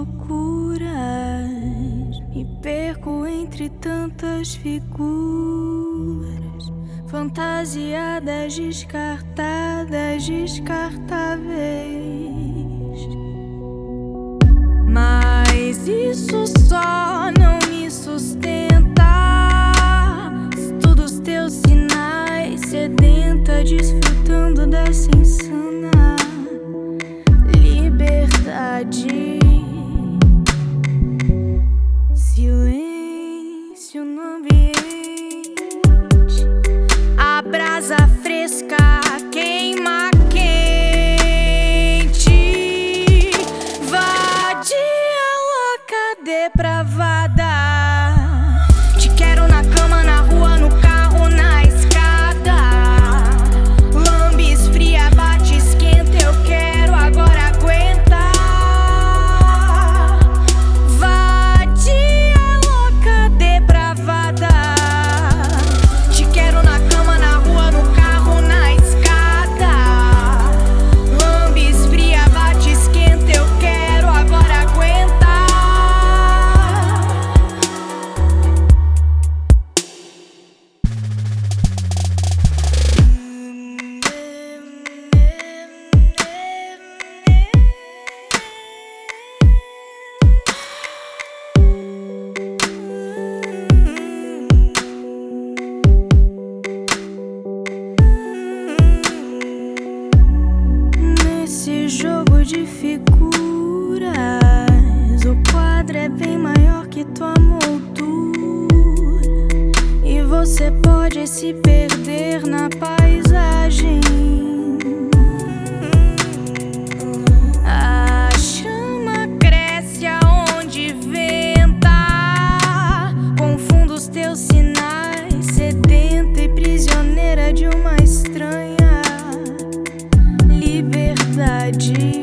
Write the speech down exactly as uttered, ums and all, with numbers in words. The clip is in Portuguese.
loucuras, me perco entre tantas figuras fantasiadas, descartadas, descartáveis. Mas isso só não me sustenta. Estudo os teus sinais, sedenta, desfrutando dessa insana liberdade. Silêncio no ambiente, a brasa fresca queima quente, vadia, louca, depravada. Te quero na cama, na rua, no carro, na escada. Lambe, esfria, bate, esquenta, eu quero agora aguentar. Vadia, louca, depravada. Te quero na cama, na rua, no carro, na escada. Lambe, esfria, bate, esquenta, eu quero agora aguentar. Nesse jogo de figuras, o quadro é bem maior que tua moldura, e você pode se perder na paisagem. A chama cresce aonde venta, confundo os teus sinais, sedenta e prisioneira de uma estranha liberdade.